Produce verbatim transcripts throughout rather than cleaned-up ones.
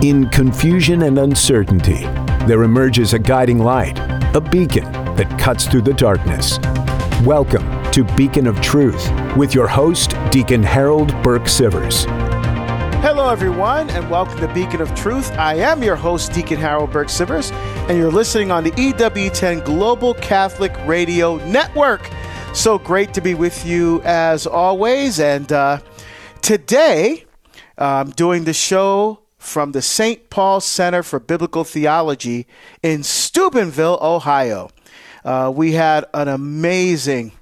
In confusion and uncertainty, there emerges a guiding light, a beacon that cuts through the darkness. Welcome to Beacon of Truth with your host, Deacon Harold Burke-Sivers. Hello, everyone, and welcome to Beacon of Truth. I am your host, Deacon Harold Burke-Sivers, and you're listening on the E W ten Global Catholic Radio Network. So great to be with you as always. And uh, today, I'm doing the show from the Saint Paul Center for Biblical Theology in Steubenville, Ohio. Uh, we had an amazing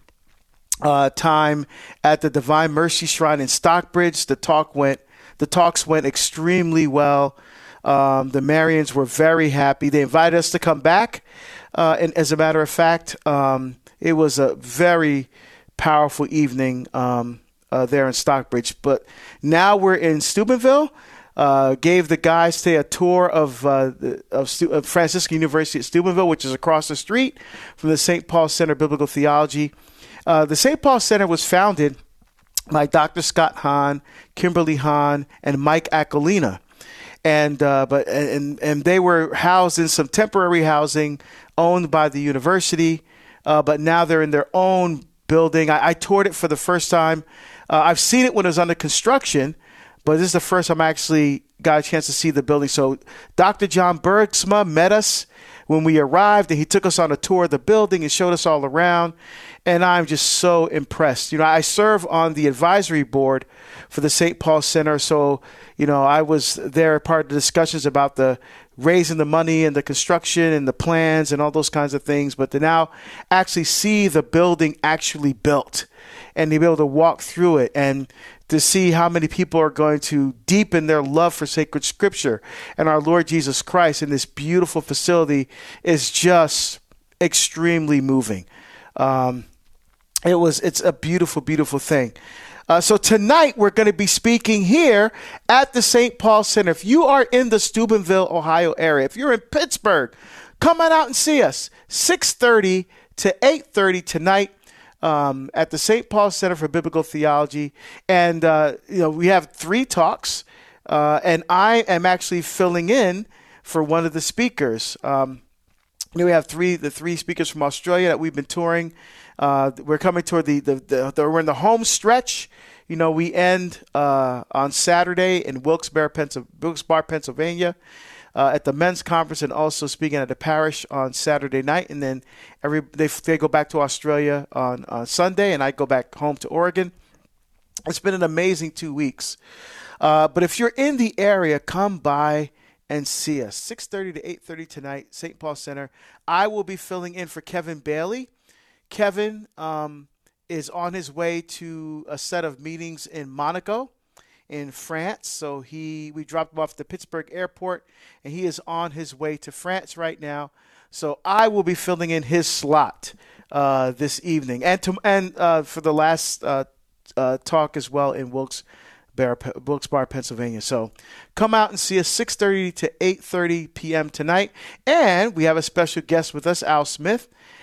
uh, time at the Divine Mercy Shrine in Stockbridge. The talk went, the talks went extremely well. Um, the Marians were very happy. They invited us to come back. Uh, and as a matter of fact, um, it was a very powerful evening um, uh, there in Stockbridge. But now we're in Steubenville. Uh, gave the guys today a tour of, uh, of, Stu- of Franciscan University at Steubenville, which is across the street from the Saint Paul Center of Biblical Theology. Uh, the Saint Paul Center was founded by Doctor Scott Hahn, Kimberly Hahn, and Mike Aquilina. And uh, but and and they were housed in some temporary housing owned by the university, uh, but now they're in their own building. I, I toured it for the first time. Uh, I've seen it when it was under construction, but this is the first time I actually got a chance to see the building. So Doctor John Bergsma met us when we arrived, and he took us on a tour of the building and showed us all around. And I'm just so impressed. You know, I serve on the advisory board for the Saint Paul Center. So, you know, I was there part of the discussions about the raising the money and the construction and the plans and all those kinds of things. But to now actually see the building actually built and to be able to walk through it and to see how many people are going to deepen their love for sacred scripture and our Lord Jesus Christ in this beautiful facility is just extremely moving. Um, it was, it's a beautiful, beautiful thing. Uh, so tonight we're going to be speaking here at the Saint Paul Center. If you are in the Steubenville, Ohio area, if you're in Pittsburgh, come on out and see us. six thirty to eight thirty tonight. Um, at the Saint Paul Center for Biblical Theology. And, uh, you know, we have three talks, uh, and I am actually filling in for one of the speakers. Um, you know, we have three, the three speakers from Australia that we've been touring. Uh, we're coming toward the, the, the, the, we're in the home stretch. You know, we end uh, on Saturday in Wilkes-Barre, Pennsylvania, Wilkes-Barre, Pennsylvania. Uh, at the men's conference and also speaking at the parish on Saturday night. And then every they, they go back to Australia on, on Sunday, and I go back home to Oregon. It's been an amazing two weeks. Uh, but if you're in the area, come by and see us. six thirty to eight thirty tonight, Saint Paul Center. I will be filling in for Kevin Bailey. Kevin um, is on his way to a set of meetings in Monaco, in France. So he, we dropped him off at the Pittsburgh airport, and he is on his way to France right now. So I will be filling in his slot uh, this evening, and to, and uh, for the last uh, uh, talk as well in Wilkes-Barre, Wilkes-Barre, Pennsylvania. So come out and see us six thirty to eight thirty p.m. tonight, and we have a special guest with us, Al Smith.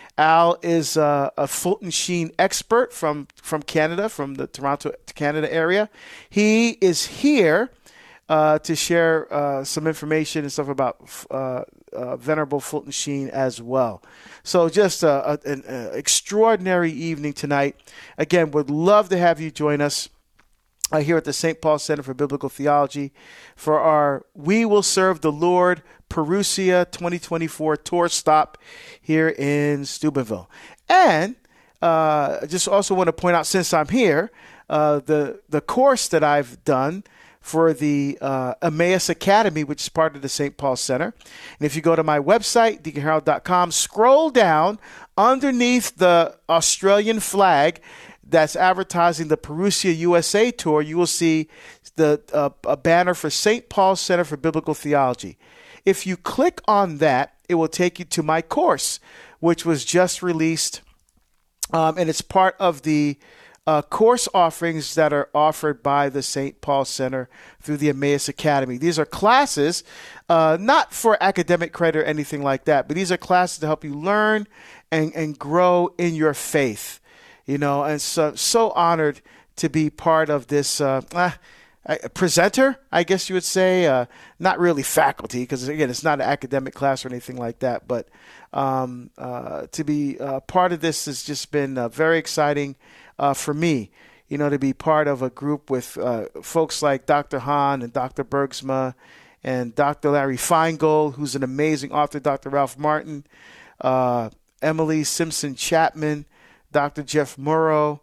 Al is uh, a Fulton Sheen expert from, from Canada, from the Toronto, Canada area. He is here uh, to share uh, some information and stuff about uh, uh, Venerable Fulton Sheen as well. So just a, a, an a extraordinary evening tonight. Again, would love to have you join us uh, here at the Saint Paul Center for Biblical Theology for our We Will Serve the Lord Perusia twenty twenty-four tour stop here in Steubenville. And uh, I just also want to point out, since I'm here, uh, the, the course that I've done for the uh, Emmaus Academy, which is part of the Saint Paul Center. And if you go to my website, deacon harold dot com, scroll down underneath the Australian flag that's advertising the Perusia U S A tour, you will see the uh, a banner for Saint Paul Center for Biblical Theology. If you click on that, it will take you to my course, which was just released, um, and it's part of the uh, course offerings that are offered by the Saint Paul Center through the Emmaus Academy. These are classes, uh, not for academic credit or anything like that, but these are classes to help you learn and, and grow in your faith. You know, and so so honored to be part of this. Uh, ah, a presenter, I guess you would say. Uh, not really faculty, because again, it's not an academic class or anything like that. But um, uh, to be uh, part of this has just been uh, very exciting uh, for me. You know, to be part of a group with uh, folks like Doctor Hahn and Doctor Bergsma and Doctor Larry Feingold, who's an amazing author, Doctor Ralph Martin, uh, Emily Simpson Chapman, Doctor Jeff Murrow,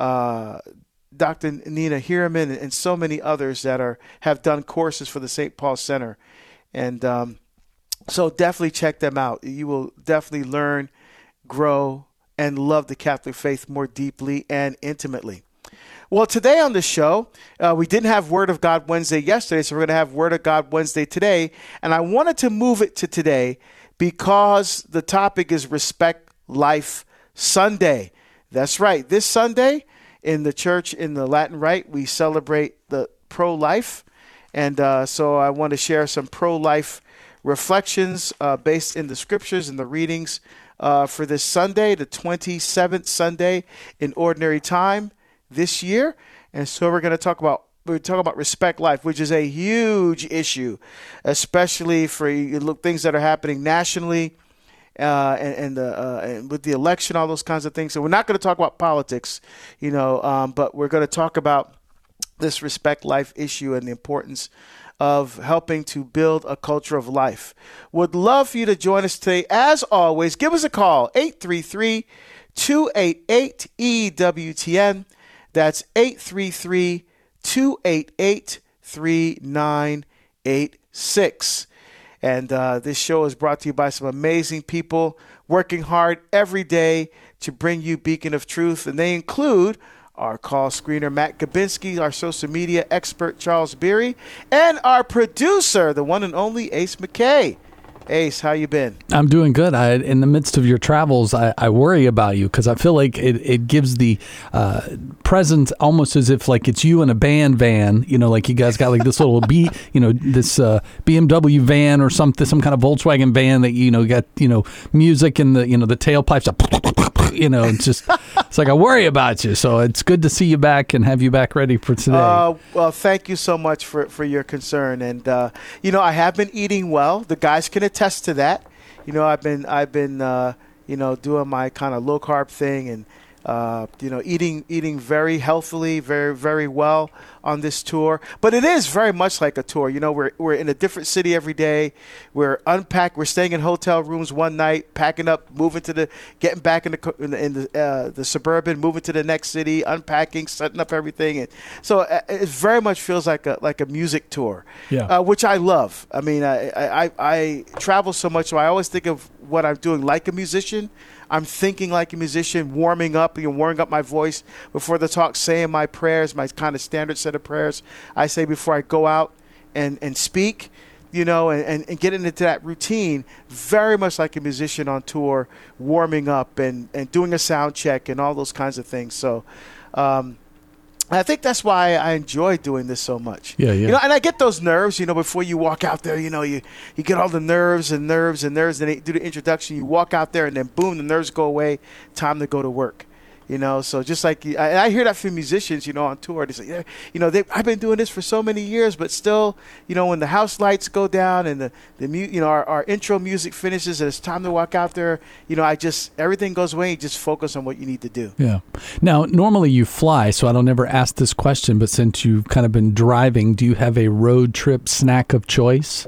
uh, Doctor Nina Hiraman, and so many others that are have done courses for the Saint Paul Center. And um, so definitely check them out. You will definitely learn, grow, and love the Catholic faith more deeply and intimately. Well, today on the show, uh, we didn't have Word of God Wednesday yesterday, so we're going to have Word of God Wednesday today. And I wanted to move it to today because the topic is Respect Life Sunday. That's right. This Sunday in the church in the Latin Rite, we celebrate the pro-life. And uh, so I want to share some pro-life reflections uh, based in the scriptures and the readings uh, for this Sunday, the twenty-seventh Sunday in Ordinary Time this year. And so we're going to talk about we're talking about Respect Life, which is a huge issue, especially for you look things that are happening nationally uh, and, and, the, uh, and with the election, all those kinds of things. So we're not going to talk about politics, you know, um, but we're going to talk about this Respect Life issue and the importance of helping to build a culture of life. Would love for you to join us today. As always, give us a call, eight three three, two eight eight, E W T N. That's eight three three, two eight eight, three nine eight six. And uh, this show is brought to you by some amazing people working hard every day to bring you Beacon of Truth. And they include our call screener, Matt Gabinski, our social media expert, Charles Beery, and our producer, the one and only Ace McKay. Ace, how you been? I'm doing good. I, in the midst of your travels, I, I worry about you because I feel like it, it gives the uh, presence almost as if like it's you in a band van. You know, like you guys got like this little B, you know, this uh, B M W van or something, some kind of Volkswagen van that you know got you know music in the you know the tailpipes. You know, it's just it's like I worry about you. So it's good to see you back and have you back ready for today. Uh, well, thank you so much for, for your concern. And uh, you know, I have been eating well. The guys can attest to that. You know, I've been I've been uh, you know doing my kind of low carb thing and uh, you know eating eating very healthily, very very well on this tour. But it is very much like a tour. You know, we're we're in a different city every day. We're unpacked. We're staying in hotel rooms one night, packing up, moving to the, getting back in the in the, in the, uh, the suburban, moving to the next city, unpacking, setting up everything. And so uh, it very much feels like a like a music tour, yeah. uh, which I love. I mean, I, I I travel so much, so I always think of what I'm doing like a musician. I'm thinking like a musician, warming up, you know, warming up my voice before the talk, saying my prayers, my kind of standard set of prayers I say before I go out and, and speak, you know, and, and, and getting into that routine, very much like a musician on tour, warming up and, and doing a sound check and all those kinds of things. So um, I think that's why I enjoy doing this so much. Yeah, yeah. You know, and I get those nerves, you know, before you walk out there, you know, you, you get all the nerves and nerves and nerves, and they do the introduction, you walk out there, and then boom, the nerves go away, time to go to work. You know, so just like I, I hear that from musicians, you know, on tour, they say, yeah, you know, they, I've been doing this for so many years, but still, you know, when the house lights go down and the, the mu- you know, our, our intro music finishes and it's time to walk out there, you know, I just, everything goes away. You just focus on what you need to do. Yeah. Now, normally you fly, so I don't ever ask this question, but since you've kind of been driving, do you have a road trip snack of choice?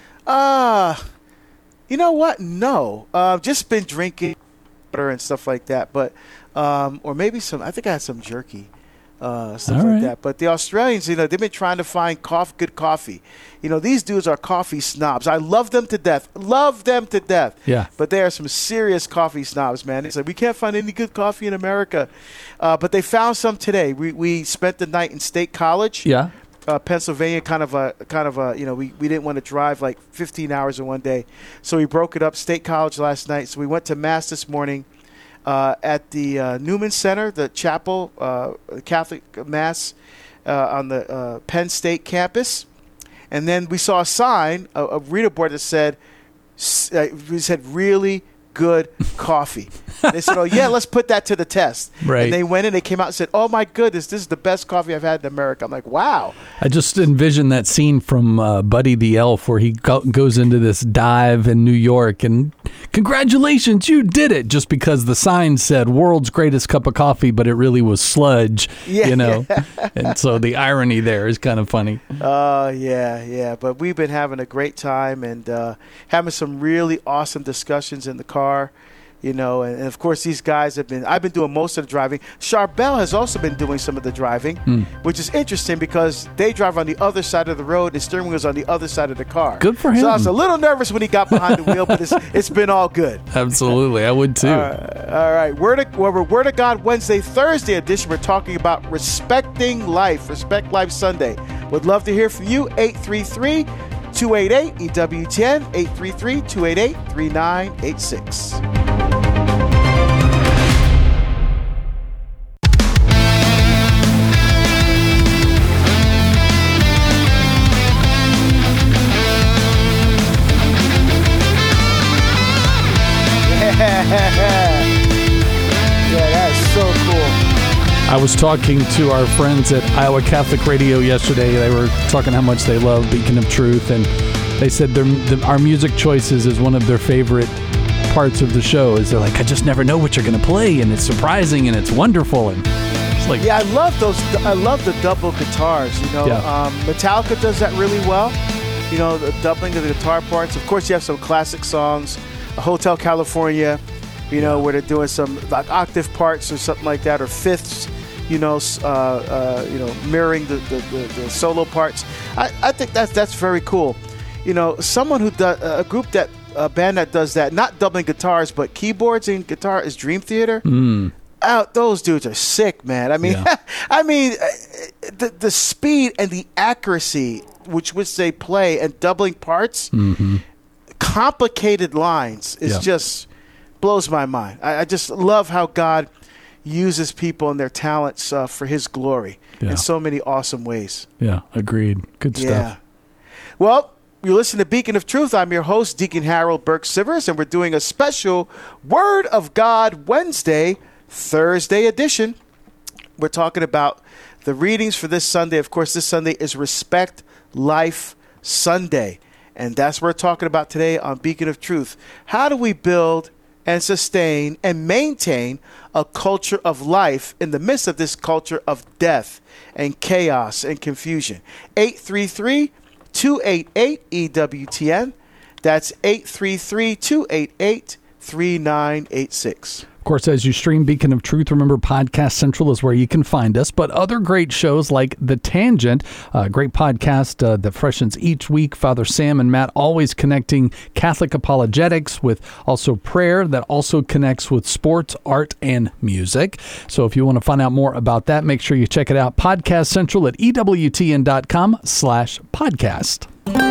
Uh, you know what? No. Uh, just been drinking water and stuff like that, but Um, or maybe some, I think I had some jerky, uh, stuff All like right. that. But the Australians, you know, they've been trying to find coffee, good coffee. You know, these dudes are coffee snobs. I love them to death. Love them to death. Yeah. But they are some serious coffee snobs, man. It's like, we can't find any good coffee in America. Uh, but they found some today. We we spent the night in State College. Yeah. Uh, Pennsylvania, kind of a, kind of a, you know, we, we didn't want to drive like fifteen hours in one day. So we broke it up, State College last night. So we went to Mass this morning. Uh, at the uh, Newman Center, the chapel, uh, Catholic Mass uh, on the uh, Penn State campus. And then we saw a sign, a, a reader board that said, uh, it said really good coffee. They said, oh, yeah, let's put that to the test. Right. And they went in, they came out and said, oh, my goodness, this is the best coffee I've had in America. I'm like, wow. I just envision that scene from uh, Buddy the Elf where he go- goes into this dive in New York and congratulations, you did it, just because the sign said world's greatest cup of coffee, but it really was sludge, Yeah. you know. And so the irony there is kind of funny. Oh, uh, yeah, yeah. But we've been having a great time and uh, having some really awesome discussions in the car. You know, and, and of course, these guys have been, I've been doing most of the driving. Charbel has also been doing some of the driving, mm. which is interesting because they drive on the other side of the road and the steering wheel is on the other side of the car. Good for him. So I was a little nervous when he got behind the wheel, but it's it's been all good. Absolutely. I would too. Uh, all right. Word of, well, we're Word of God Wednesday, Thursday edition. We're talking about respecting life, Respect Life Sunday. Would love to hear from you. eight three three, two eight eight, E W T N, eight three three, two eight eight, three nine eight six. Yeah, that's so cool. I was talking to our friends at Iowa Catholic Radio yesterday. They were talking how much they love Beacon of Truth, and they said their, the, our music choices is one of their favorite parts of the show. Is they're like, I just never know what you're going to play, and it's surprising and it's wonderful, and it's like, yeah, I love those. I love the double guitars. You know, Yeah. um, Metallica does that really well. You know, the doubling of the guitar parts. Of course, you have some classic songs, Hotel California. You know, where they're doing some like octave parts or something like that, or fifths. You know, uh, uh, you know, mirroring the, the, the, the solo parts. I, I think that's that's very cool. You know, someone who does a group that a band that does that, not doubling guitars but keyboards and guitar, is Dream Theater. Mm. Out, those dudes are sick, man. I mean, Yeah. I mean, the the speed and the accuracy which which they play and doubling parts, mm-hmm. complicated lines is Yeah. just blows my mind. I, I just love how God uses people and their talents uh, for His glory Yeah. in so many awesome ways. Yeah, agreed. Good stuff. Yeah. Well, you listen to Beacon of Truth. I'm your host, Deacon Harold Burke-Sivers, and we're doing a special Word of God Wednesday, Thursday edition. We're talking about the readings for this Sunday. Of course, this Sunday is Respect Life Sunday, and that's what we're talking about today on Beacon of Truth. How do we build and sustain and maintain a culture of life in the midst of this culture of death and chaos and confusion? eight three three, two eight eight, E W T N. That's eight three three, two eight eight, three nine eight six. Of course, as you stream Beacon of Truth, remember Podcast Central is where you can find us, but other great shows like The Tangent, a great podcast uh, that freshens each week. Father Sam and Matt always connecting Catholic apologetics with also prayer that also connects with sports, art, and music. So if you want to find out more about that, make sure you check it out. Podcast Central at EWTN.com slash podcast.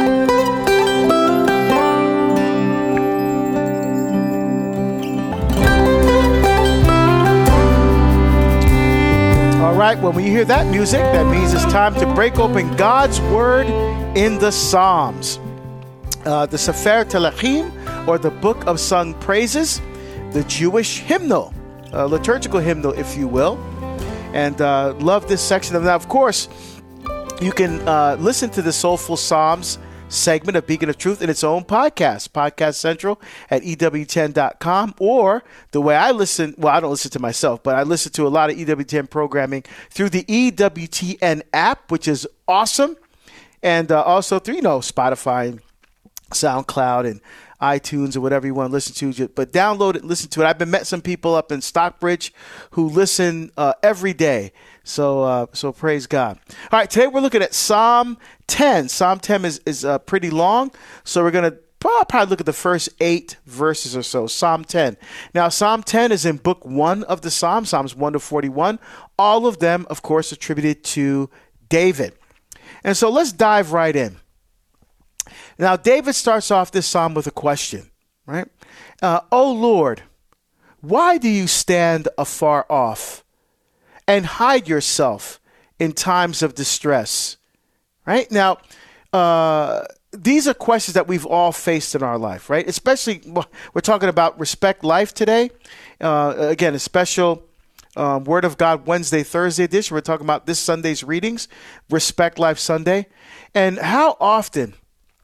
All right, well, when you hear that music, that means it's time to break open God's Word in the Psalms. Uh, the Sefer Telachim, or the Book of Sung Praises, the Jewish hymnal, uh, liturgical hymnal, if you will. And uh, love this section of that. Of course, you can uh, listen to the Soulful Psalms segment of Beacon of Truth in its own podcast, Podcast Central at E W T N dot com, or the way I listen, well, I don't listen to myself, but I listen to a lot of E W T N programming through the E W T N app, which is awesome, and uh, also through, you know, Spotify, SoundCloud, and iTunes, or whatever you want to listen to, but download it and listen to it. I've been met some people up in Stockbridge who listen uh, every day. So, uh, so praise God. All right, today we're looking at Psalm ten. Psalm ten is, is uh, pretty long, so we're going to probably look at the first eight verses or so. Psalm ten. Now, Psalm ten is in book one of the Psalms, Psalms one to forty-one. All of them, of course, attributed to David. And so let's dive right in. Now, David starts off this psalm with a question, right? Uh, "O Lord, why do you stand afar off and hide yourself in times of distress?" Right? Now, uh, these are questions that we've all faced in our life, right? Especially, we're talking about Respect Life today. Uh, again, a special um, Word of God Wednesday, Thursday edition. We're talking about this Sunday's readings, Respect Life Sunday. And how often,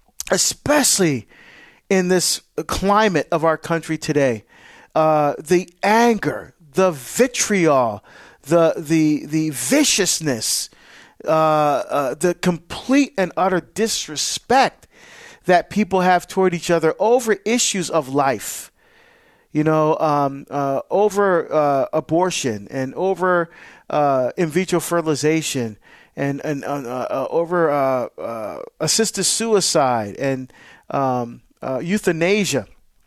especially in this climate of our country today, uh, the anger, the vitriol, the the the viciousness, uh, uh, the complete and utter disrespect that people have toward each other over issues of life, you know, um, uh, over uh, abortion and over uh, in vitro fertilization and and uh, uh, over uh, uh, assisted suicide and um, uh, euthanasia.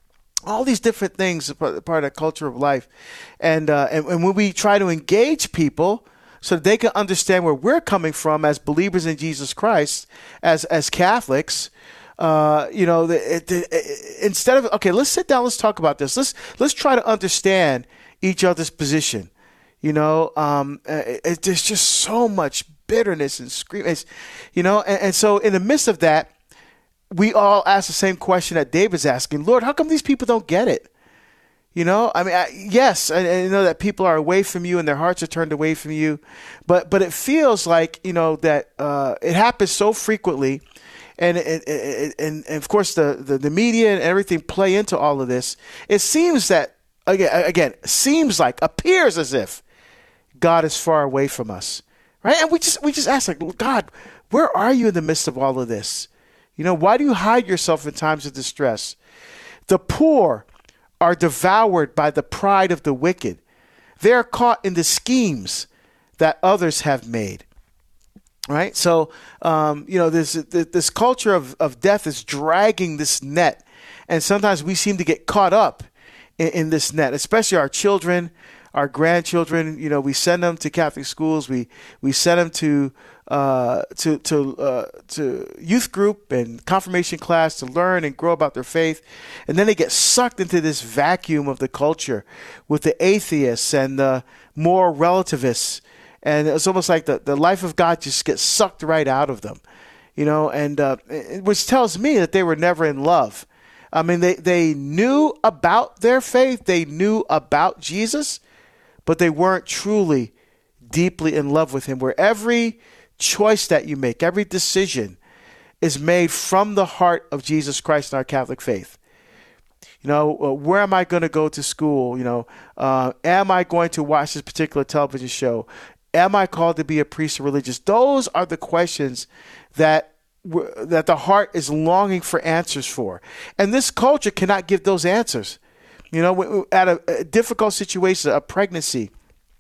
All these different things are part of the culture of life. And, uh, and and when we try to engage people so that they can understand where we're coming from as believers in Jesus Christ, as as Catholics, uh, you know, the, it, the, instead of, okay, let's sit down, let's talk about this. Let's let's try to understand each other's position. You know, um, it, it, there's just so much bitterness and screaming, you know, and, and so in the midst of that, we all ask the same question that David's asking. Lord, how come these people don't get it? You know, I mean, I, yes, I, I know that people are away from you and their hearts are turned away from you. But but it feels like, you know, that uh, it happens so frequently. And, it, it, it, and, and of course, the, the, the media and everything play into all of this. It seems that, again, again, seems like, appears as if God is far away from us. Right? And we just we just ask, like, God, where are you in the midst of all of this? You know, why do you hide yourself in times of distress? The poor are devoured by the pride of the wicked. They are caught in the schemes that others have made. Right? So, um, you know, this this culture of, of death is dragging this net. And sometimes we seem to get caught up in, in this net, especially our children, our grandchildren. You know, we send them to Catholic schools. We we send them to uh, to to uh, to youth group and confirmation class to learn and grow about their faith, and then they get sucked into this vacuum of the culture with the atheists and the moral relativists, and it's almost like the, the life of God just gets sucked right out of them, you know, and uh, which tells me that they were never in love. I mean, they they knew about their faith, they knew about Jesus, but they weren't truly deeply in love with him, where every choice that you make, every decision is made from the heart of Jesus Christ in our Catholic faith. You know, uh, where am I going to go to school? You know, uh, am I going to watch this particular television show? Am I called to be a priest or religious? Those are the questions that w- that the heart is longing for answers for. And this culture cannot give those answers. You know, at a, a difficult situation, a pregnancy,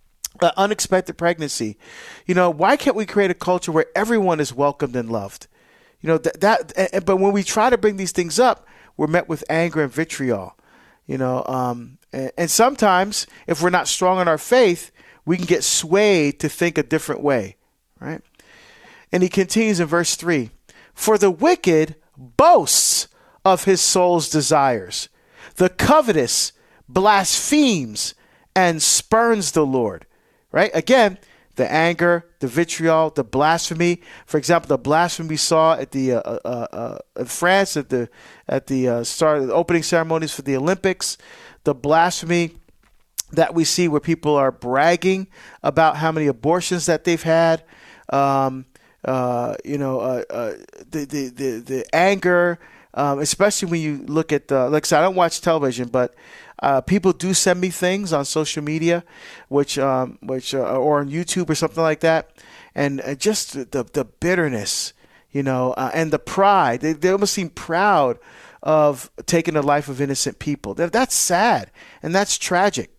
an unexpected pregnancy, you know, why can't we create a culture where everyone is welcomed and loved? You know, that, that but when we try to bring these things up, we're met with anger and vitriol, you know, um, and, and sometimes if we're not strong in our faith, we can get swayed to think a different way, right? And he continues in verse three, for the wicked boasts of his soul's desires. The covetous blasphemes and spurns the Lord, right? Again, the anger, the vitriol, the blasphemy. For example, the blasphemy we saw at the uh, uh, uh, in France at the at the uh, start of the opening ceremonies for the Olympics. The blasphemy that we see where people are bragging about how many abortions that they've had. Um, uh, you know, uh, uh, the, the the the anger. Um, especially when you look at, the, like I said, I don't watch television, but uh, people do send me things on social media, which, um, which, uh, or on YouTube or something like that, and uh, just the the bitterness, you know, uh, and the pride. They, they almost seem proud of taking the life of innocent people. That, that's sad and that's tragic.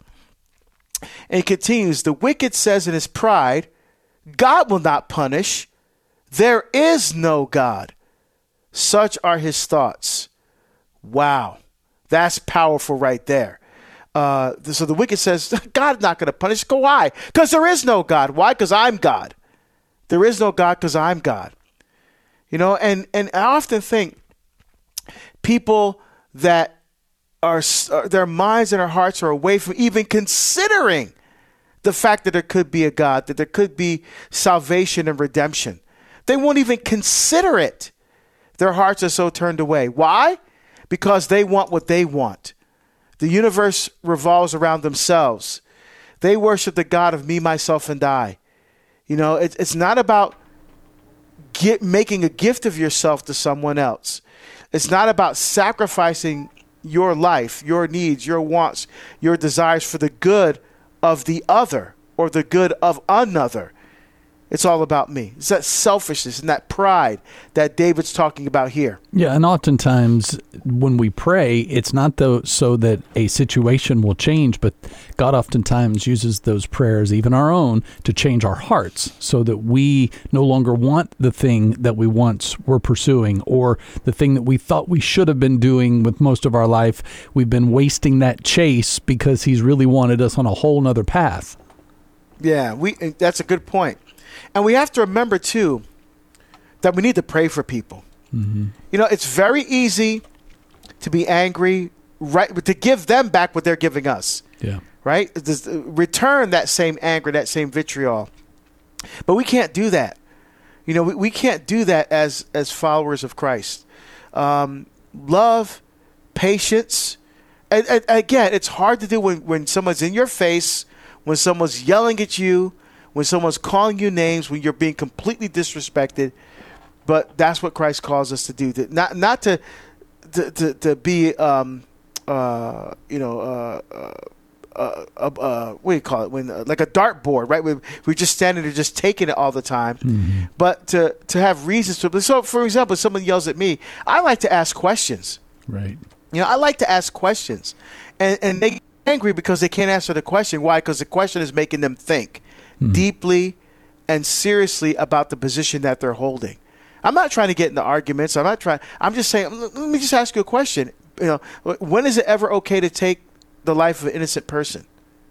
And he continues, the wicked says in his pride, God will not punish. There is no God. Such are his thoughts. Wow. That's powerful right there. Uh, so the wicked says, God's not going to punish. Go why? Because there is no God. Why? Because I'm God. There is no God because I'm God. You know, and, and I often think people that are, their minds and their hearts are away from even considering the fact that there could be a God, that there could be salvation and redemption. They won't even consider it. Their hearts are so turned away. Why? Because they want what they want. The universe revolves around themselves. They worship the God of me, myself, and I. You know, it, it's not about get, making a gift of yourself to someone else. It's not about sacrificing your life, your needs, your wants, your desires for the good of the other or the good of another. It's all about me. It's that selfishness and that pride that David's talking about here. Yeah, and oftentimes when we pray, it's not though so that a situation will change, but God oftentimes uses those prayers, even our own, to change our hearts so that we no longer want the thing that we once were pursuing or the thing that we thought we should have been doing with most of our life. We've been wasting that chase because he's really wanted us on a whole nother path. Yeah, we. That's a good point. And we have to remember, too, that we need to pray for people. Mm-hmm. You know, it's very easy to be angry, right? But to give them back what they're giving us. Yeah. Right? Just return that same anger, that same vitriol. But we can't do that. You know, we, we can't do that as, as followers of Christ. Um, love, patience. And, and again, it's hard to do when, when someone's in your face, when someone's yelling at you, when someone's calling you names, when you're being completely disrespected. But that's what Christ calls us to do. To, not not to to, to, to be, um, uh, you know, uh, uh, uh, uh, uh, what do you call it? When uh, like a dartboard, right? We, we're just standing there just taking it all the time. Mm-hmm. But to, to have reasons to. So, for example, if someone yells at me, I like to ask questions. Right. You know, I like to ask questions. And, and they get angry because they can't answer the question. Why? Because the question is making them think deeply and seriously about the position that they're holding. I'm not trying to get into arguments. I'm not trying. I'm just saying, let me just ask you a question. You know, when is it ever okay to take the life of an innocent person?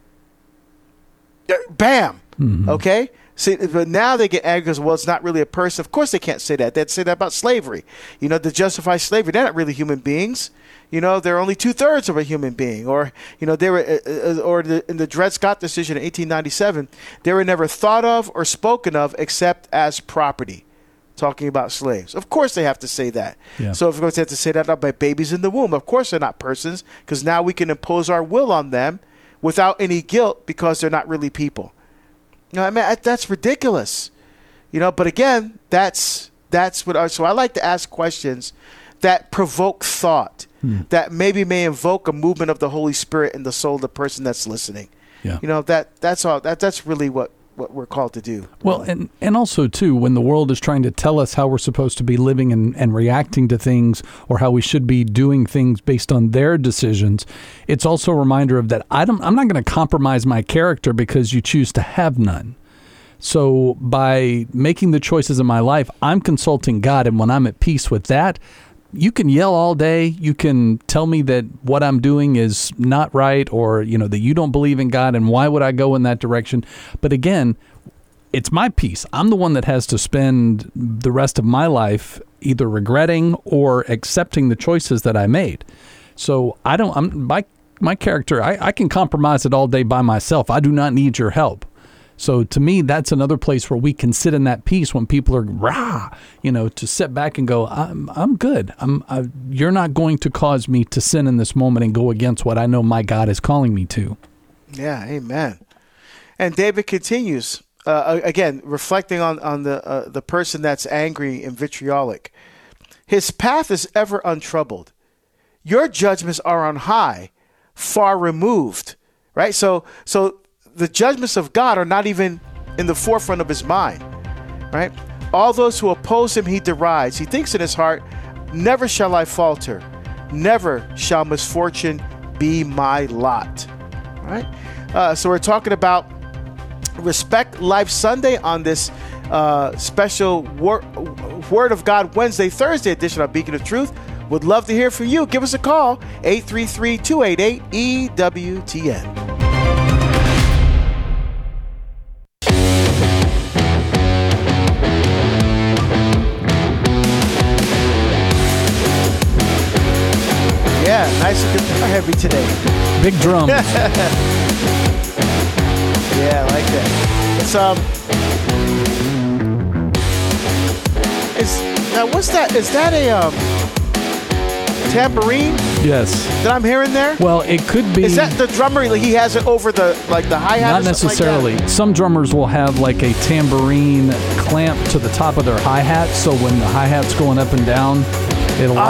Bam. Mm-hmm. Okay. See, but now they get angry because, well, it's not really a person. Of course they can't say that. They'd say that about slavery. You know, to justify slavery, they're not really human beings. You know, they're only two thirds of a human being. Or, you know, they were, uh, or the, in the Dred Scott decision in eighteen ninety-seven, they were never thought of or spoken of except as property. Talking about slaves. Of course they have to say that. Yeah. So if we're going to have to say that about babies in the womb, of course they're not persons, because now we can impose our will on them without any guilt because they're not really people. You know, I mean, that's ridiculous. You know, but again, that's that's what I, so I like to ask questions that provoke thought, hmm. that maybe may invoke a movement of the Holy Spirit in the soul of the person that's listening. Yeah. You know, that that's all that that's really what, what we're called to do. Well, and, and also, too, when the world is trying to tell us how we're supposed to be living and, and reacting to things or how we should be doing things based on their decisions, it's also a reminder of that I don't, I'm not going to compromise my character because you choose to have none. So by making the choices in my life, I'm consulting God, and when I'm at peace with that, you can yell all day. You can tell me that what I'm doing is not right, or, you know, that you don't believe in God and why would I go in that direction? But again, it's my peace. I'm the one that has to spend the rest of my life either regretting or accepting the choices that I made. So I don't, I'm my, my character, I, I can compromise it all day by myself. I do not need your help. So to me, that's another place where we can sit in that peace when people are rah, you know, to sit back and go, I'm I'm good. I'm I, you're not going to cause me to sin in this moment and go against what I know my God is calling me to. Yeah, amen. And David continues uh, again, reflecting on on the uh, the person that's angry and vitriolic. His path is ever untroubled. Your judgments are on high, far removed. Right. So so. The judgments of God are not even in the forefront of his mind, right? All those who oppose him, he derides. He thinks in his heart, never shall I falter. Never shall misfortune be my lot, right? Uh, so we're talking about Respect Life Sunday on this uh, special wor- Word of God Wednesday, Thursday edition of Beacon of Truth. Would love to hear from you. Give us a call, eight three three, two eight eight, E W T N. Yeah, nice and guitar heavy today. Big drums. Yeah, I like that. It's um, it's Now, what's that? Is that a um, tambourine Yes. that I'm hearing there? Well, it could be. Is that the drummer? Like he has it over the like the hi hat? Not necessarily. Like Some drummers will have like a tambourine clamp to the top of their hi-hat, so when the hi-hat's going up and down, it allows.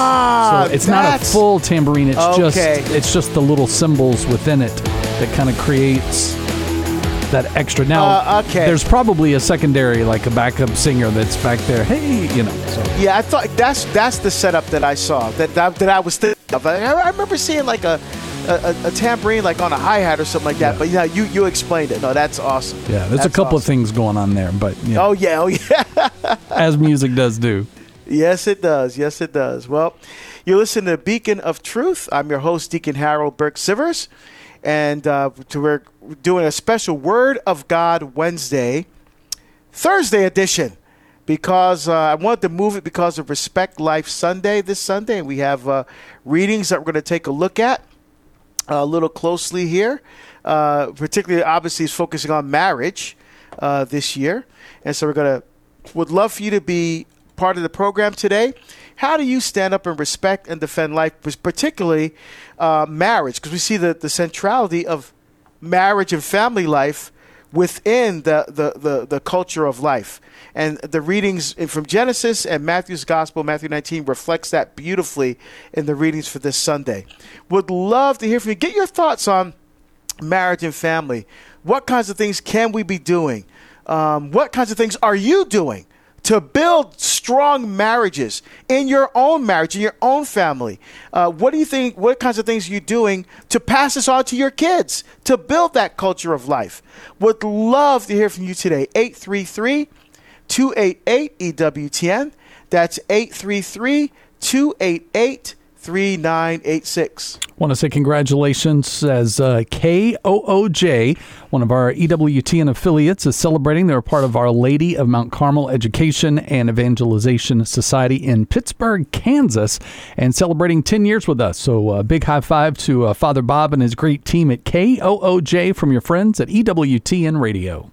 Ah, so it's not a that's- full tambourine. It's Okay. just it's just the little cymbals within it that kind of creates that extra. Now, Uh, okay. there's probably a secondary, like a backup singer that's back there. Hey, you know. So. Yeah, I thought that's that's the setup that I saw that that, that I was thinking of. I, I remember seeing like a, a a tambourine like on a hi hat or something like that. Yeah. But yeah, you you explained it. No, that's awesome. Yeah, there's That's a couple of awesome. things going on there, but you know, Oh yeah, oh yeah. as music does do. Yes, it does. Yes, it does. Well, you're listening to Beacon of Truth. I'm your host, Deacon Harold Burke Sivers. And uh, to, we're doing a special Word of God Wednesday, Thursday edition, because uh, I wanted to move it because of Respect Life Sunday this Sunday. And we have uh, readings that we're going to take a look at uh, a little closely here. Uh, particularly, obviously, is focusing on marriage uh, this year. And so we're going to, would love for you to be part of the program today. How do you stand up and respect and defend life, particularly uh, marriage? Because we see the, the centrality of marriage and family life within the, the, the, the culture of life. And the readings from Genesis and Matthew's Gospel, Matthew nineteen, reflects that beautifully in the readings for this Sunday. Would love to hear from you. Get your thoughts on marriage and family. What kinds of things can we be doing? Um, what kinds of things are you doing to build strong marriages in your own marriage, in your own family? Uh, what do you think, what kinds of things are you doing to pass this on to your kids, to build that culture of life? Would love to hear from you today. eight three three, two eight eight, E W T N. That's eight three three, two eight eight, three nine eight six. Want to say congratulations as uh, K O O J, one of our E W T N affiliates, is celebrating. They're a part of Our Lady of Mount Carmel Education and Evangelization Society in Pittsburgh, Kansas, and celebrating ten years with us. So a uh, big high five to uh, Father Bob and his great team at K O O J from your friends at E W T N Radio.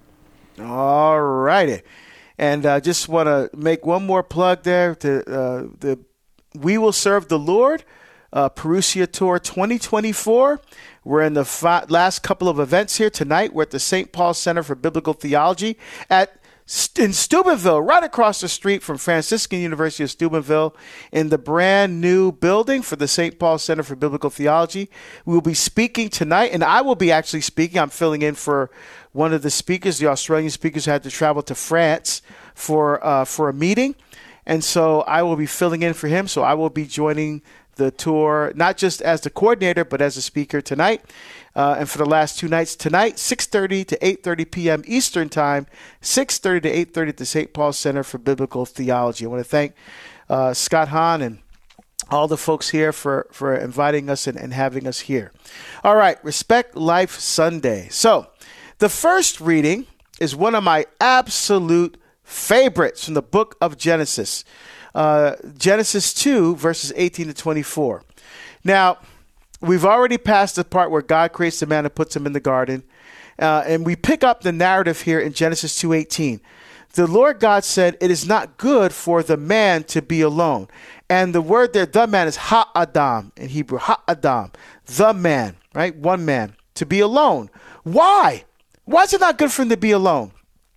All righty. And I uh, just want to make one more plug there to uh, the We Will Serve the Lord uh, Perusia Tour twenty twenty-four. We're in the fi- last couple of events here tonight. We're at the Saint Paul Center for Biblical Theology at in Steubenville, right across the street from Franciscan University of Steubenville, in the brand new building for the Saint Paul Center for Biblical Theology. We will be speaking tonight, and I will be actually speaking. I'm filling in for one of the speakers, the Australian speakers who had to travel to France for uh, for a meeting. And so I will be filling in for him. So I will be joining the tour, not just as the coordinator, but as a speaker tonight. Uh, and for the last two nights, tonight, six thirty to eight thirty p.m. Eastern Time, six thirty to eight thirty at the Saint Paul Center for Biblical Theology. I want to thank uh, Scott Hahn and all the folks here for, for inviting us and, and having us here. All right, Respect Life Sunday. So the first reading is one of my absolute favorites from the book of Genesis. Uh, Genesis two, verses eighteen to twenty-four. Now, we've already passed the part where God creates the man and puts him in the garden. Uh, and we pick up the narrative here in Genesis two eighteen. The Lord God said, "It is not good for the man to be alone." And the word there, the man, is ha-adam in Hebrew. Ha-adam, the man, right? One man, to be alone. Why? Why is it not good for him to be alone?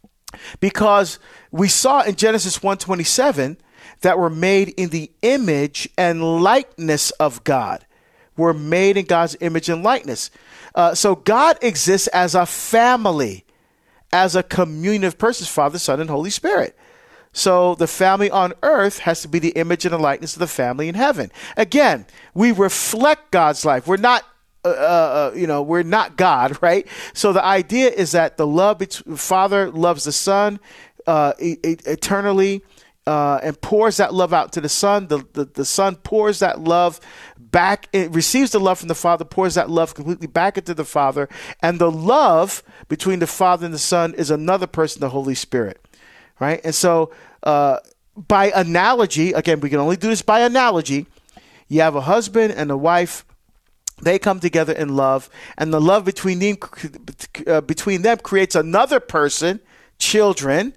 Because we saw in Genesis one twenty-seven that we're made in the image and likeness of God. We're made in God's image and likeness. Uh, so God exists as a family, as a communion of persons, Father, Son, and Holy Spirit. So the family on earth has to be the image and the likeness of the family in heaven. Again, we reflect God's life. We're not Uh, uh, you know, we're not God, right? So the idea is that the love, between Father loves the Son uh, e- e- eternally uh, and pours that love out to the Son. The, the, the Son pours that love back, it receives the love from the Father, pours that love completely back into the Father. And the love between the Father and the Son is another person, the Holy Spirit, right? And so uh, by analogy, again, we can only do this by analogy. You have a husband and a wife. They come together in love, and the love between them, uh, between them creates another person, children,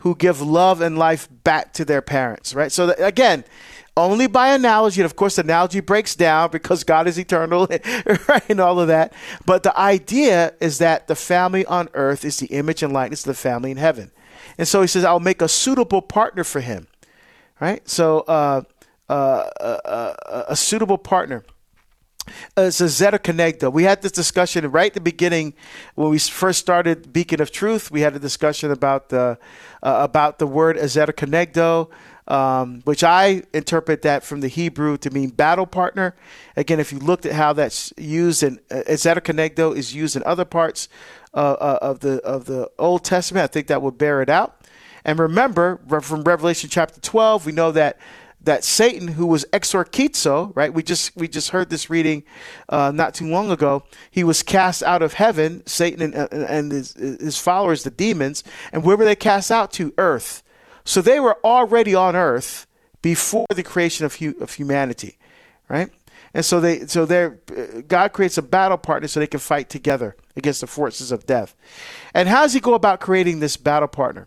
who give love and life back to their parents, right? So that, again, only by analogy, and of course, the analogy breaks down because God is eternal, right, and all of that. But the idea is that the family on earth is the image and likeness of the family in heaven. And so he says, I'll make a suitable partner for him, right? So uh, uh, uh, uh, a suitable partner. Uh, it's a zetekonegdo. We had this discussion right at the beginning when we first started Beacon of Truth. We had a discussion about the uh, about the word zetekonegdo, um, which I interpret that from the Hebrew to mean battle partner. Again, if you looked at how that's used, in uh, zetekonegdo is used in other parts uh, uh, of the of the Old Testament, I think that would bear it out. And remember, from Revelation chapter twelve, we know that. that Satan, who was exorchizo, right? We just we just heard this reading uh, not too long ago. He was cast out of heaven, Satan and, and his, his followers, the demons. And where were they cast out to? Earth. So they were already on earth before the creation of hu- of humanity, right? And so they so they God creates a battle partner so they can fight together against the forces of death. And how does he go about creating this battle partner?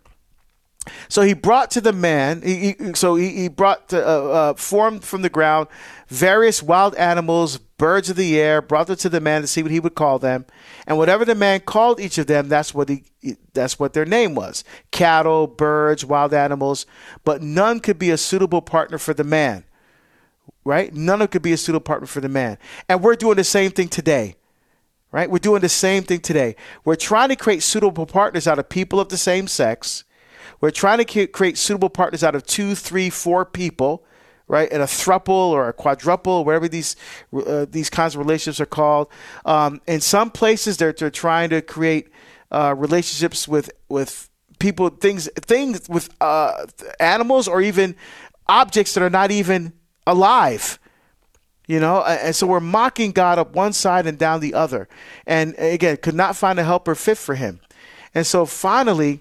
So he brought to the man, he, he, so he, he brought, to, uh, uh, formed from the ground, various wild animals, birds of the air, brought them to the man to see what he would call them. And whatever the man called each of them, that's what he, that's what their name was. Cattle, birds, wild animals, but none could be a suitable partner for the man, right? None of it could be a suitable partner for the man. And we're doing the same thing today, right? We're doing the same thing today. We're trying to create suitable partners out of people of the same sex. We're trying to create suitable partners out of two, three, four people, right? In a thruple or a quadruple, whatever these uh, these kinds of relationships are called. Um, in some places, they're they're trying to create uh, relationships with with people, things things with uh, animals, or even objects that are not even alive. You know, and so we're mocking God up one side and down the other, and again, could not find a helper fit for him, and so finally.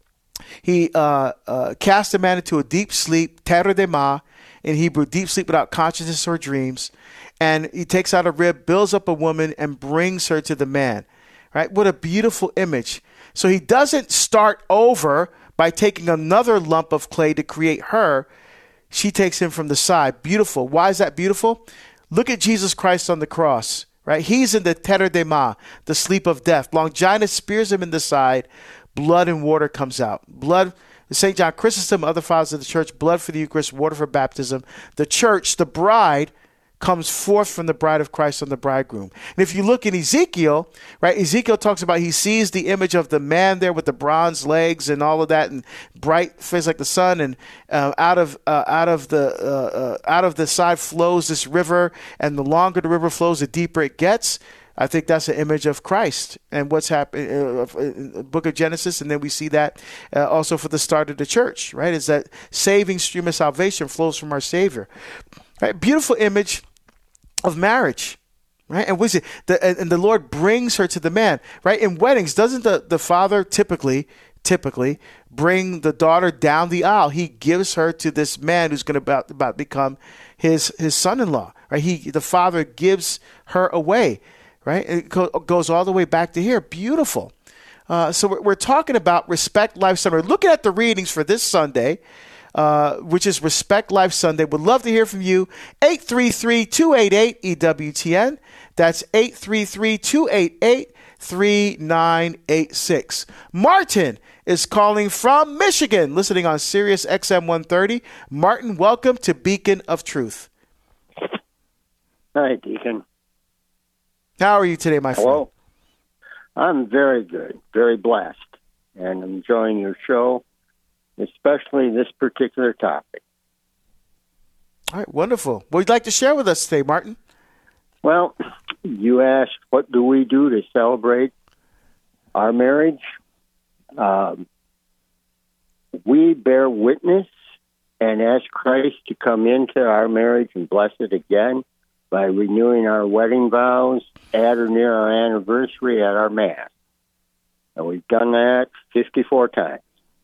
He uh, uh, cast a man into a deep sleep, teredema, in Hebrew, deep sleep without consciousness or dreams. And he takes out a rib, builds up a woman, and brings her to the man. Right? What a beautiful image. So he doesn't start over by taking another lump of clay to create her. She takes him from the side. Beautiful. Why is that beautiful? Look at Jesus Christ on the cross. Right? He's in the teredema, the sleep of death. Longinus spears him in the side. Blood and water comes out. Blood, Saint John Chrysostom, other fathers of the church, blood for the Eucharist, water for baptism. The church, the bride, comes forth from the bride of Christ on the bridegroom. And if you look in Ezekiel, right, Ezekiel talks about he sees the image of the man there with the bronze legs and all of that, and bright face like the sun, and uh, out of uh, out of the uh, uh, out of the side flows this river, and the longer the river flows, the deeper it gets. I think that's an image of Christ and what's happened in the book of Genesis. And then we see that uh, also for the start of the church, right? Is that saving stream of salvation flows from our Savior, right? Beautiful image of marriage, right? And what's it? The, and the Lord brings her to the man, right? In weddings, doesn't the, the father typically, typically bring the daughter down the aisle? He gives her to this man who's going to about, about become his, his son-in-law, right? He, the father gives her away. Right? It go, goes all the way back to here. Beautiful. Uh, so we're, we're talking about Respect Life Sunday. We're looking at the readings for this Sunday, uh, which is Respect Life Sunday. Would love to hear from you. eight three three, two eight eight, E W T N. That's eight three three, two eight eight, three nine eight six. Martin is calling from Michigan, listening on Sirius X M one thirty. Martin, welcome to Beacon of Truth. Hi, Deacon. How are you today, my friend? Hello. I'm very good, very blessed, and enjoying your show, especially this particular topic. All right, wonderful. What would you like to share with us today, Martin? Well, you asked, what do we do to celebrate our marriage? Um, we bear witness and ask Christ to come into our marriage and bless it again by renewing our wedding vows at or near our anniversary at our Mass. And we've done that fifty-four times.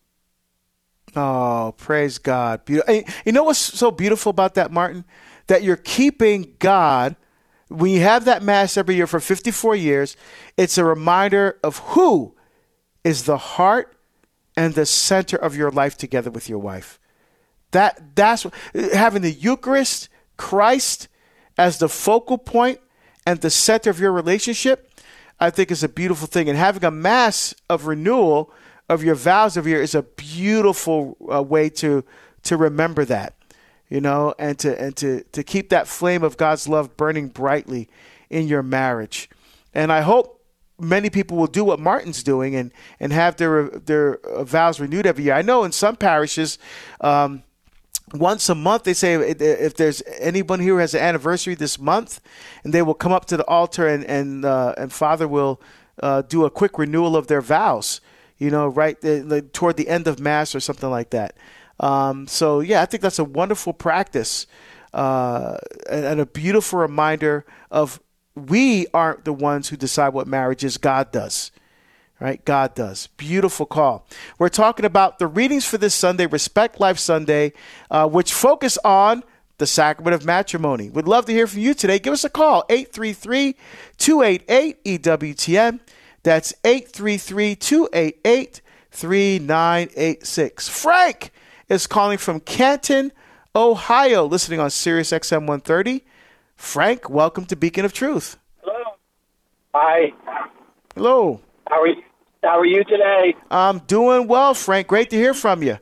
Oh, praise God. Beautiful. You know what's so beautiful about that, Martin? That you're keeping God. When you have that Mass every year for fifty-four years, it's a reminder of who is the heart and the center of your life together with your wife. That that's having the Eucharist, Christ as the focal point and the center of your relationship, I think is a beautiful thing. And having a mass of renewal of your vows of year is a beautiful uh, way to to remember that, you know, and to and to to keep that flame of God's love burning brightly in your marriage. And I hope many people will do what Martin's doing and and have their their vows renewed every year. I know in some parishes, um, once a month, they say if there's anyone here who has an anniversary this month, and they will come up to the altar and and uh, and Father will uh, do a quick renewal of their vows, you know, right uh, toward the end of Mass or something like that. Um, so, yeah, I think that's a wonderful practice uh, and, and a beautiful reminder of we aren't the ones who decide what marriage is. God does. Right? God does. Beautiful call. We're talking about the readings for this Sunday, Respect Life Sunday, uh, which focus on the sacrament of matrimony. We'd love to hear from you today. Give us a call, eight three three, two eight eight, E W T N. That's eight three three, two eight eight, three nine eight six. Frank is calling from Canton, Ohio, listening on Sirius X M one thirty. Frank, welcome to Beacon of Truth. Hello. Hi. Hello. How are you? How are you today? I'm doing well, Frank. Great to hear from you.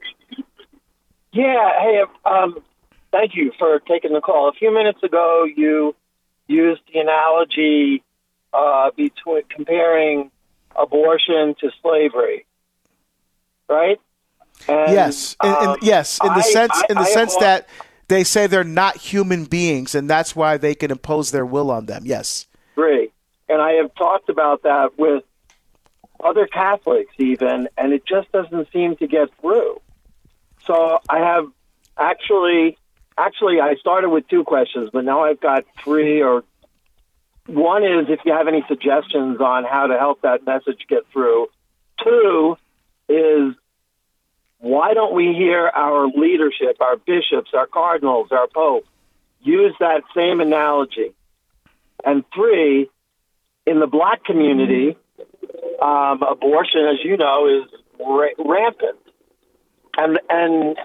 Yeah. Hey, um, thank you for taking the call. A few minutes ago, you used the analogy uh, between comparing abortion to slavery, right? And, yes. In, in, um, yes. In the I, sense, I, in the I sense have, that they say they're not human beings, and that's why they can impose their will on them. Yes. Great. And I have talked about that with other Catholics even, and it just doesn't seem to get through. So I have actually, actually I started with two questions, but now I've got three. Or one is if you have any suggestions on how to help that message get through. Two is why don't we hear our leadership, our bishops, our cardinals, our pope, use that same analogy? And three, in the black community, Um, abortion, as you know, is ra- rampant. And and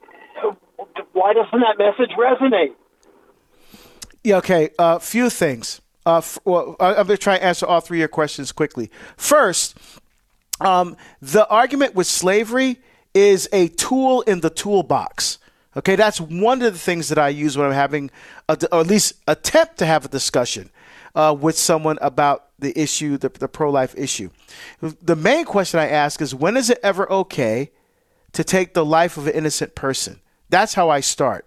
why doesn't that message resonate? Yeah, okay. A uh, few things. Uh, f- well, I'm going to try and answer all three of your questions quickly. First, um, the argument with slavery is a tool in the toolbox. Okay, that's one of the things that I use when I'm having, a, or at least attempt to have a discussion uh, with someone about the issue, the, the pro-life issue. The main question I ask is, when is it ever okay to take the life of an innocent person? That's how I start.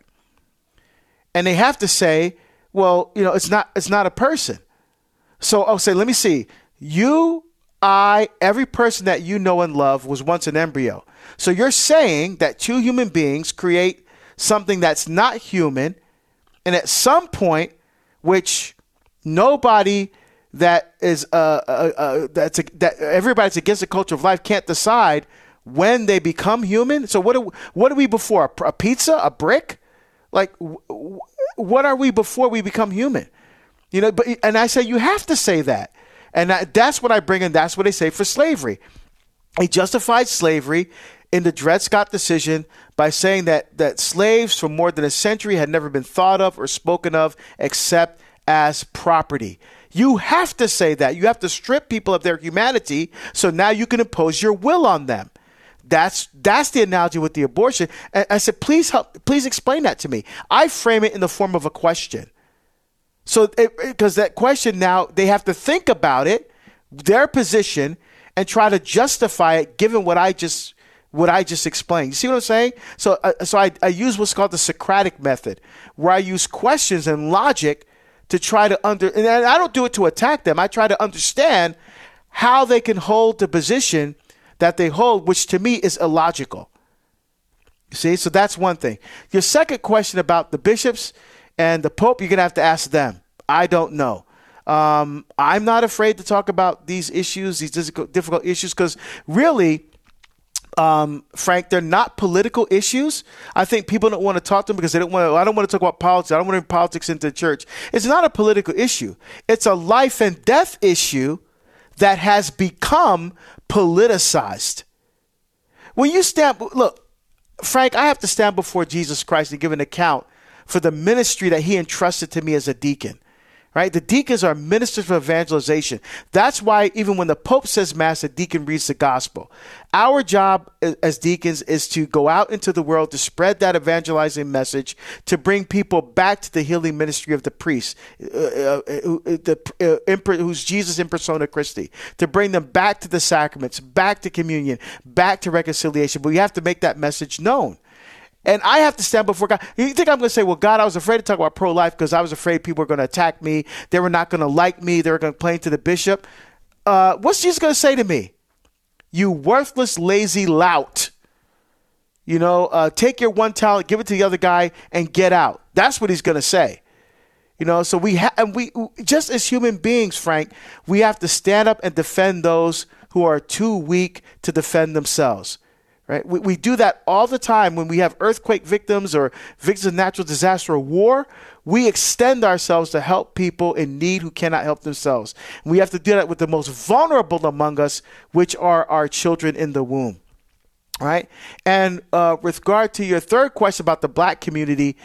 And they have to say, well, you know, it's not, it's not a person. So I'll say, let me see. You, I, every person that you know and love was once an embryo. So you're saying that two human beings create something that's not human, and at some point, which nobody that is uh, uh, uh that's a, that everybody that's against the culture of life can't decide when they become human. So what are, what are we before? A, a pizza, a brick? Like w- what are we before we become human? You know, but and I say you have to say that, and I, that's what I bring in. That's what they say for slavery. They justified slavery in the Dred Scott decision by saying that that slaves for more than a century had never been thought of or spoken of except as property. You have to say that. You have to strip people of their humanity, so now you can impose your will on them. That's that's the analogy with the abortion. And I said, please help, please explain that to me. I frame it in the form of a question. So, because that question now, they have to think about it, their position, and try to justify it given what I just what I just explained. You see what I'm saying? So, uh, so I, I use what's called the Socratic method, where I use questions and logic to try to under, and I don't do it to attack them. I try to understand how they can hold the position that they hold, which to me is illogical. You see, so that's one thing. Your second question about the bishops and the Pope, you're going to have to ask them. I don't know. Um, I'm not afraid to talk about these issues, these difficult issues, because really, Um, Frank, they're not political issues. I think people don't want to talk to them because they don't want to. I don't want to talk about politics. I don't want to bring politics into the church. It's not a political issue. It's a life and death issue that has become politicized. When you stand, look, Frank, I have to stand before Jesus Christ and give an account for the ministry that he entrusted to me as a deacon. Right? The deacons are ministers of evangelization. That's why even when the Pope says Mass, the deacon reads the gospel. Our job as deacons is to go out into the world to spread that evangelizing message, to bring people back to the healing ministry of the priest, uh, uh, the, uh, who's Jesus in persona Christi, to bring them back to the sacraments, back to communion, back to reconciliation. But we have to make that message known. And I have to stand before God. You think I'm going to say, well, God, I was afraid to talk about pro-life because I was afraid people were going to attack me. They were not going to like me. They were going to complain to the bishop. Uh, what's Jesus going to say to me? You worthless, lazy lout. You know, uh, take your one talent, give it to the other guy, and get out. That's what he's going to say. You know, so we have, and we just as human beings, Frank, we have to stand up and defend those who are too weak to defend themselves. Right? We, we do that all the time when we have earthquake victims or victims of natural disaster or war. We extend ourselves to help people in need who cannot help themselves. And we have to do that with the most vulnerable among us, which are our children in the womb. All right. And uh, with regard to your third question about the black community,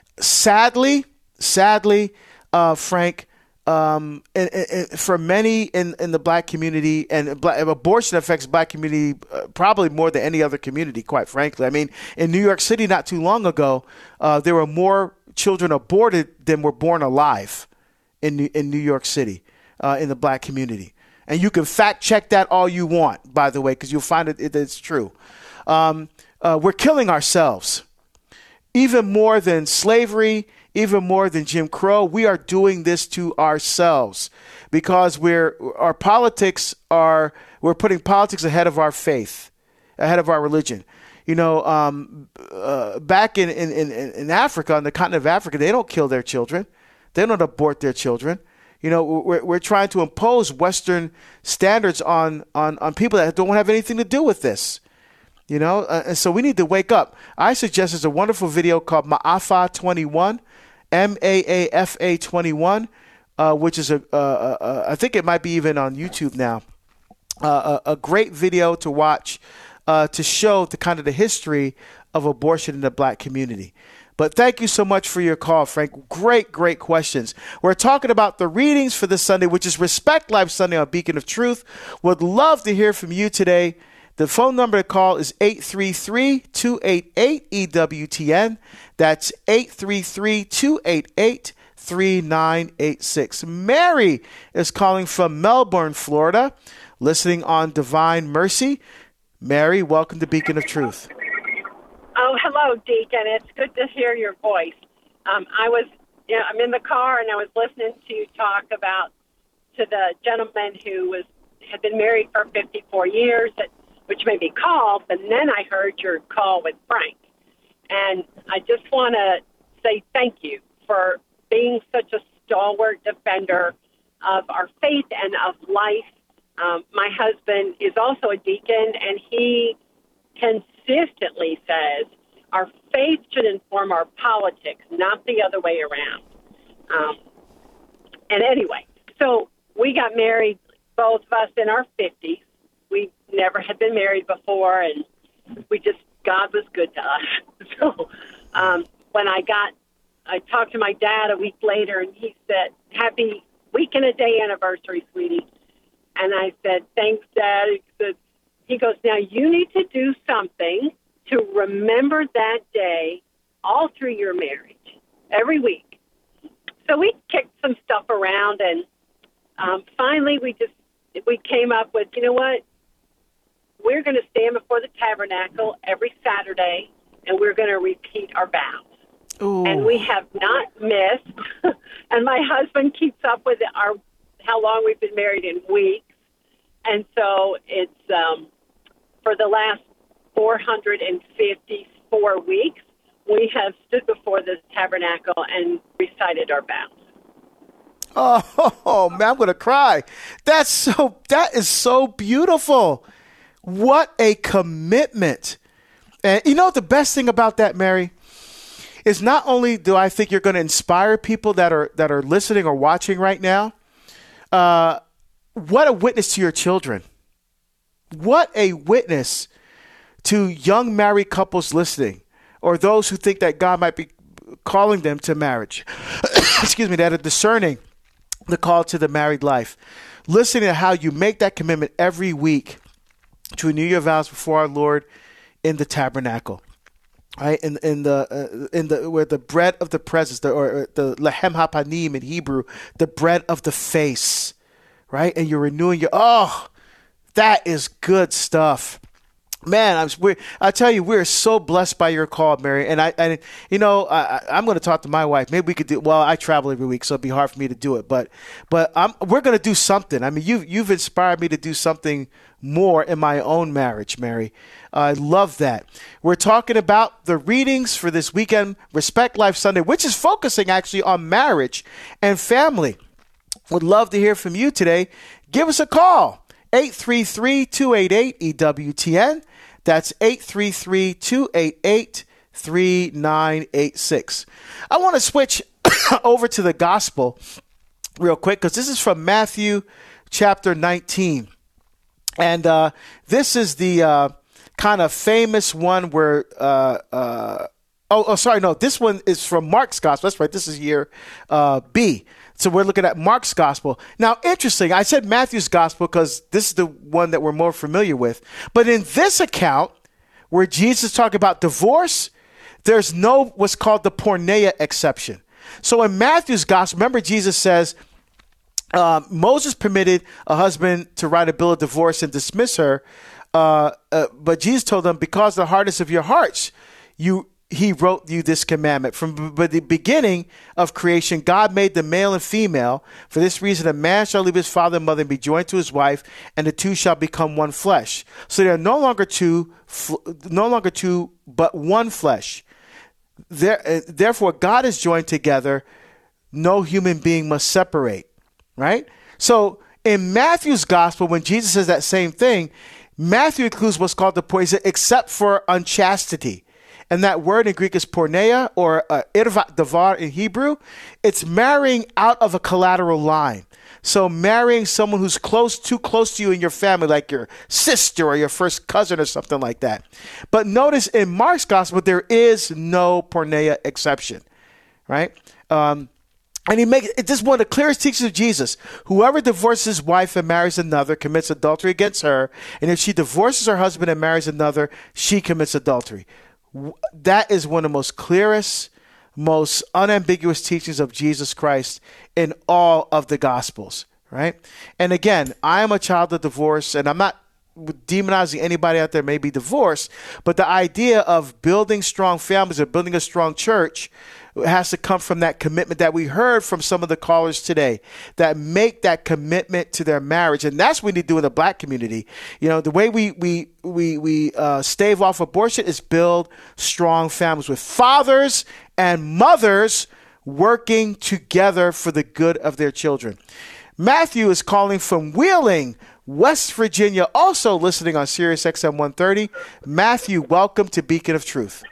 sadly, sadly, uh, Frank, Um, and, and for many in, in the black community, and black, abortion affects black community uh, probably more than any other community, quite frankly. I mean, in New York City not too long ago, uh, there were more children aborted than were born alive in New, in New York City uh, in the black community. And you can fact check that all you want, by the way, because you'll find it, it it's true. Um, uh, we're killing ourselves. Even more than slavery, even more than Jim Crow, we are doing this to ourselves because we're our politics are we're putting politics ahead of our faith, ahead of our religion. You know, um, uh, back in, in, in, in Africa, on the continent of Africa, they don't kill their children. They don't abort their children. You know, we're, we're trying to impose Western standards on, on, on people that don't have anything to do with this. You know, uh, and so we need to wake up. I suggest there's a wonderful video called Ma'afa twenty-one, M A A F A twenty-one, uh, which is a, uh, uh, I think it might be even on YouTube now. Uh, a, a great video to watch uh, to show the kind of the history of abortion in the black community. But thank you so much for your call, Frank. Great, great questions. We're talking about the readings for this Sunday, which is Respect Life Sunday on Beacon of Truth. Would love to hear from you today. The phone number to call is eight three three, two eight eight, E W T N. That's eight three three, two eight eight, three nine eight six. Mary is calling from Melbourne, Florida, listening on Divine Mercy. Mary, welcome to Beacon of Truth. Oh, hello, Deacon. It's good to hear your voice. Um, I was, you know, I'm in the car and I was listening to you talk about to the gentleman who was had been married for fifty-four years, which made me call. But then I heard your call with Frank, and I just want to say thank you for being such a stalwart defender of our faith and of life. Um, my husband is also a deacon, and he consistently says our faith should inform our politics, not the other way around. Um, and anyway, so we got married, both of us in our fifties. We never had been married before, and we just, God was good to us. So um, when I got, I talked to my dad a week later, and he said, happy week and a day anniversary, sweetie. And I said, thanks, Dad. He said, He goes, now you need to do something to remember that day all through your marriage, every week. So we kicked some stuff around, and um, finally we just, we came up with, you know what, we're going to stand before the tabernacle every Saturday, and we're going to repeat our vows. Ooh. And we have not missed, and my husband keeps up with our how long we've been married in weeks. And so it's, um, for the last four hundred fifty-four weeks, we have stood before the tabernacle and recited our vows. Oh, oh man, I'm going to cry. That's so, that is so beautiful. What a commitment. And you know, the best thing about that, Mary, is not only do I think you're going to inspire people that are, that are listening or watching right now, uh, what a witness to your children. What a witness to young married couples listening, or those who think that God might be calling them to marriage, excuse me, that are discerning the call to the married life. Listening to how you make that commitment every week to renew your vows before our Lord in the tabernacle, right? In in the uh, in the where the bread of the presence, the, or the lehem hapanim in Hebrew, the bread of the face, right? And you're renewing your oh, that is good stuff. Man, I'm, we're, I tell you, we're so blessed by your call, Mary. And I, and you know, I, I'm going to talk to my wife. Maybe we could do. Well, I travel every week, so it'd be hard for me to do it. But, but I'm, we're going to do something. I mean, you've you've inspired me to do something more in my own marriage, Mary. I love that. We're talking about the readings for this weekend, Respect Life Sunday, which is focusing actually on marriage and family. Would love to hear from you today. Give us a call, eight three three, two eight eight, E W T N. That's eight three three, two eight eight, three nine eight six. I want to switch over to the gospel real quick because this is from Matthew chapter nineteen. And uh, this is the uh, kind of famous one where, uh, uh, oh, oh, sorry, no, this one is from Mark's gospel. That's right. This is year uh, B. So we're looking at Mark's gospel. Now, interesting, I said Matthew's gospel because this is the one that we're more familiar with. But in this account, where Jesus talked about divorce, there's no what's called the porneia exception. So in Matthew's gospel, remember Jesus says, uh, Moses permitted a husband to write a bill of divorce and dismiss her. Uh, uh, but Jesus told them, because of the hardness of your hearts, you he wrote you this commandment. From b- the beginning of creation, God made them male and female. For this reason, a man shall leave his father and mother and be joined to his wife, and the two shall become one flesh. So they are no longer two, fl- no longer two, but one flesh. There, uh, therefore, God is joined together. No human being must separate. Right? So in Matthew's gospel, when Jesus says that same thing, Matthew includes what's called the porneia, except for unchastity. And that word in Greek is porneia, or uh, irvat davar in Hebrew. It's marrying out of a collateral line. So marrying someone who's close, too close to you in your family, like your sister or your first cousin or something like that. But notice in Mark's gospel, there is no porneia exception, right? Um, and he makes it. This is one of the clearest teachings of Jesus. Whoever divorces his wife and marries another commits adultery against her. And if she divorces her husband and marries another, she commits adultery. That is one of the most clearest, most unambiguous teachings of Jesus Christ in all of the Gospels, right? And again, I am a child of divorce, and I'm not demonizing anybody out there may be divorced, but the idea of building strong families or building a strong church has to come from that commitment that we heard from some of the callers today that make that commitment to their marriage. And that's what we need to do in the black community. You know, the way we we we we uh, stave off abortion is build strong families with fathers and mothers working together for the good of their children. Matthew is calling from Wheeling, West Virginia, also listening on Sirius X M one thirty. Matthew, welcome to Beacon of Truth.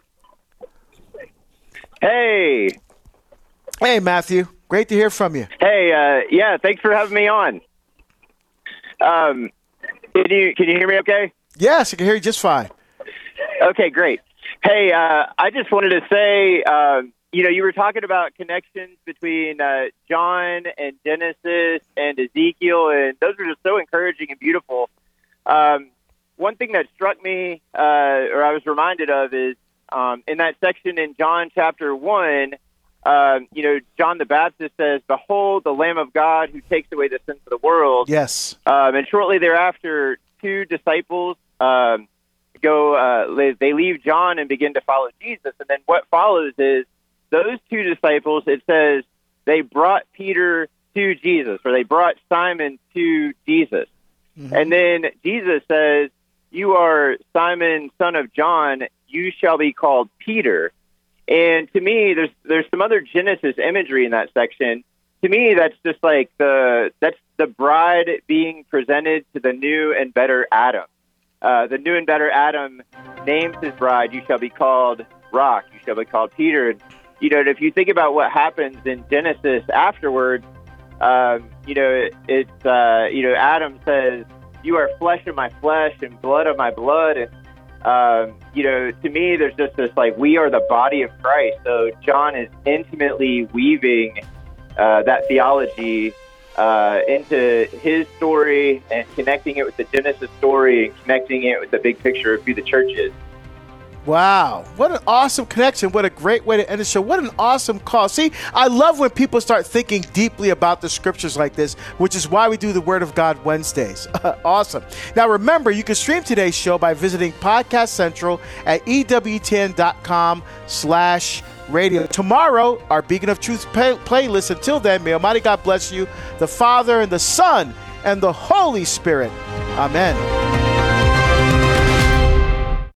Hey. Hey, Matthew. Great to hear from you. Hey, uh, yeah, thanks for having me on. Um, can you can you hear me okay? Yes, I can hear you just fine. Okay, great. Hey, uh, I just wanted to say, uh, you know, you were talking about connections between uh, John and Genesis and Ezekiel, and those were just so encouraging and beautiful. Um, one thing that struck me, uh, or I was reminded of, is Um, in that section in John chapter one, um, you know, John the Baptist says, "Behold, the Lamb of God who takes away the sins of the world." Yes. Um, and shortly thereafter, two disciples um, go, uh, they leave John and begin to follow Jesus. And then what follows is those two disciples, it says, they brought Peter to Jesus, or they brought Simon to Jesus. Mm-hmm. And then Jesus says, "You are Simon, son of John. You shall be called Peter." And to me, there's there's some other Genesis imagery in that section. To me, that's just like the that's the bride being presented to the new and better Adam. Uh, the new and better Adam names his bride, "You shall be called Rock. You shall be called Peter." And, you know, if you think about what happens in Genesis afterwards, um, you know, it, it's uh, you know, Adam says, "You are flesh of my flesh and blood of my blood." And um, you know, to me, there's just this like, we are the body of Christ. So John is intimately weaving uh, that theology uh, into his story and connecting it with the Genesis story and connecting it with the big picture of who the church is. Wow. What an awesome connection. What a great way to end the show. What an awesome call. See, I love when people start thinking deeply about the scriptures like this, which is why we do the Word of God Wednesdays. Awesome. Now, remember, you can stream today's show by visiting Podcast Central at E W ten dot com slash radio. Tomorrow, our Beacon of Truth play- playlist. Until then, may Almighty God bless you, the Father and the Son and the Holy Spirit. Amen.